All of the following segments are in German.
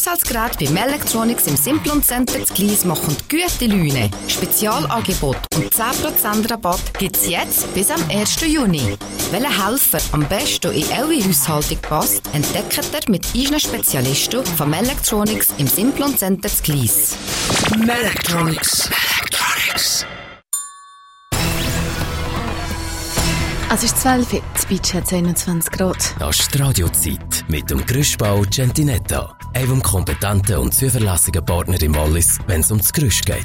Haushaltsgeräte bei Melectronics im Simplon Center zu Gleis machen gute Laune. Spezialangebot und 10% Rabatt gibt's jetzt bis am 1. Juni. Welcher Helfer am besten in eure Haushaltung passt, entdeckt ihr mit unseren Spezialisten von Melectronics im Simplon Center zu Gleis. Melectronics. Es ist 12 Uhr, die Beach hat 21 Grad. Das ist die Radiozeit mit dem Gerüstbau Centinetta, einem kompetenten und zuverlässigen Partner im Wallis, wenn es um das Gerüst geht.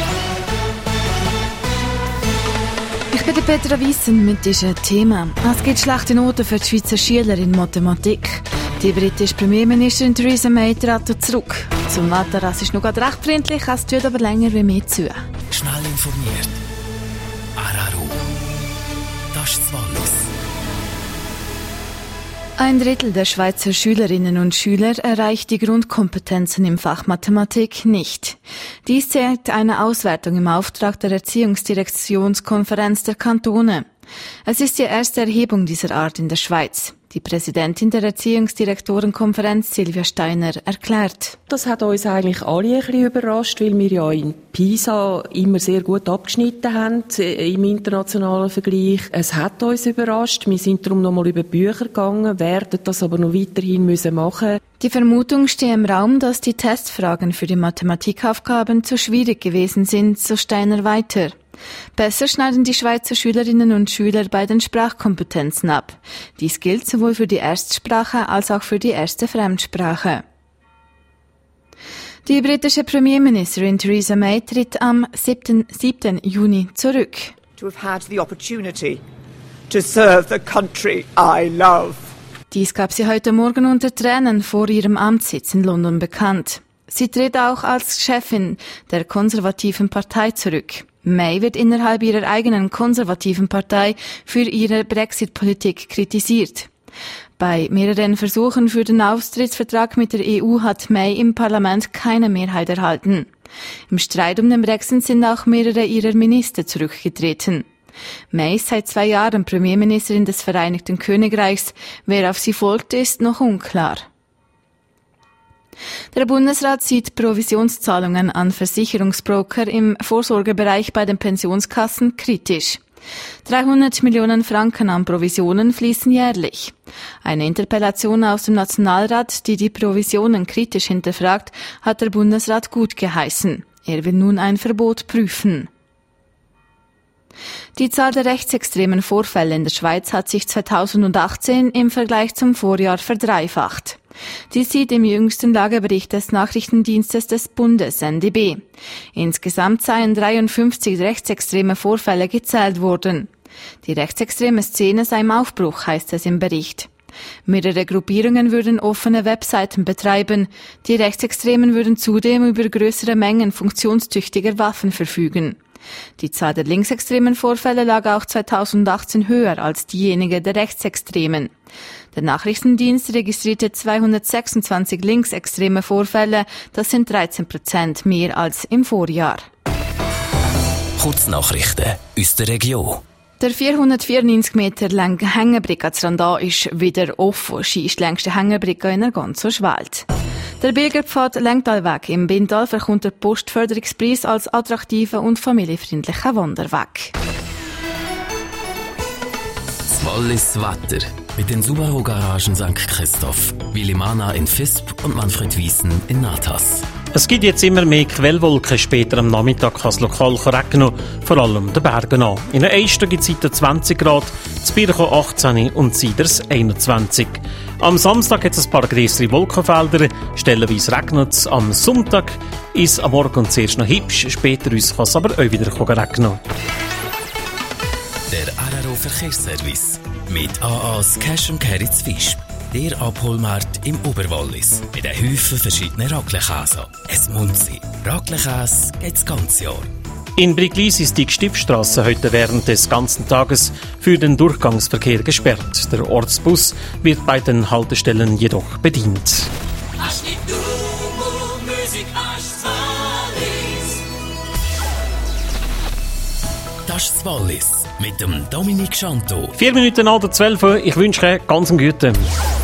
Ich bin Petra Wiesen mit diesem Thema. Es gibt schlechte Noten für die Schweizer Schüler in Mathematik. Die britische Premierministerin Theresa May tritt zurück. Zum Wetter, es ist noch recht freundlich, es tut aber länger wie mehr zu. Schnell informiert. Araru. Das ist das Wallis. Ein Drittel der Schweizer Schülerinnen und Schüler erreicht die Grundkompetenzen im Fach Mathematik nicht. Dies zeigt eine Auswertung im Auftrag der Erziehungsdirektionskonferenz der Kantone. Es ist die erste Erhebung dieser Art in der Schweiz. Die Präsidentin der Erziehungsdirektorenkonferenz, Silvia Steiner, erklärt: Das hat uns eigentlich alle ein bisschen überrascht, weil wir ja in Pisa immer sehr gut abgeschnitten haben im internationalen Vergleich. Es hat uns überrascht. Wir sind darum nochmal über Bücher gegangen, werden das aber noch weiterhin machen müssen. Die Vermutung steht im Raum, dass die Testfragen für die Mathematikaufgaben zu schwierig gewesen sind, so Steiner weiter. Besser schneiden die Schweizer Schülerinnen und Schüler bei den Sprachkompetenzen ab. Dies gilt sowohl für die Erstsprache als auch für die erste Fremdsprache. Die britische Premierministerin Theresa May tritt am 7. Juni zurück. To have had the opportunity to serve the country I love. Dies gab sie heute Morgen unter Tränen vor ihrem Amtssitz in London bekannt. Sie tritt auch als Chefin der konservativen Partei zurück. May wird innerhalb ihrer eigenen konservativen Partei für ihre Brexit-Politik kritisiert. Bei mehreren Versuchen für den Austrittsvertrag mit der EU hat May im Parlament keine Mehrheit erhalten. Im Streit um den Brexit sind auch mehrere ihrer Minister zurückgetreten. May ist seit 2 Jahren Premierministerin des Vereinigten Königreichs. Wer auf sie folgt, ist noch unklar. Der Bundesrat sieht Provisionszahlungen an Versicherungsbroker im Vorsorgebereich bei den Pensionskassen kritisch. 300 Millionen Franken an Provisionen fließen jährlich. Eine Interpellation aus dem Nationalrat, die die Provisionen kritisch hinterfragt, hat der Bundesrat gut geheißen. Er will nun ein Verbot prüfen. Die Zahl der rechtsextremen Vorfälle in der Schweiz hat sich 2018 im Vergleich zum Vorjahr verdreifacht. Dies sieht im jüngsten Lagebericht des Nachrichtendienstes des Bundes, NDB. Insgesamt seien 53 rechtsextreme Vorfälle gezählt worden. Die rechtsextreme Szene sei im Aufbruch, heißt es im Bericht. Mehrere Gruppierungen würden offene Webseiten betreiben. Die Rechtsextremen würden zudem über größere Mengen funktionstüchtiger Waffen verfügen. Die Zahl der linksextremen Vorfälle lag auch 2018 höher als diejenige der Rechtsextremen. Der Nachrichtendienst registrierte 226 linksextreme Vorfälle, das sind 13% mehr als im Vorjahr. Kurznachrichten aus der Region. Der 494 Meter lange Hängebrücke zu Randa ist wieder offen. Sie ist die längste Hängebrücke in der ganzen Schweiz. Der Pilgerpfad Längtalweg im Bindal verkommt der Postförderungspreis als attraktiver und familienfreundlicher Wanderweg. Das Wallis Wetter mit den Subaru-Garagen St. Christoph, Willimana in Visp und Manfred Wiesen in Natas. Es gibt jetzt immer mehr Quellwolken. Später am Nachmittag kann es lokal regnen, vor allem den Bergen an. In der Eisten gibt es 20 Grad, in Birchow 18 und Siders 21. Am Samstag hat es ein paar größere Wolkenfelder, stellenweise regnet es. Am Sonntag ist am Morgen zuerst noch hübsch, später kann es aber auch wieder regnen. Der Araro Verkehrsservice mit AA's Cash & Carry zu Visp. Der Abholmarkt im Oberwallis mit einem Haufen verschiedener Raclette-Käse. Es Munzi. Raclette-Käse geht das ganze Jahr. In Briglis ist die Gstippstrasse heute während des ganzen Tages für den Durchgangsverkehr gesperrt. Der Ortsbus wird bei den Haltestellen jedoch bedient. Das ist das Wallis mit dem Dominik Schanto. 4 Minuten nach der 12 Uhr. Ich wünsche euch ganz einen guten.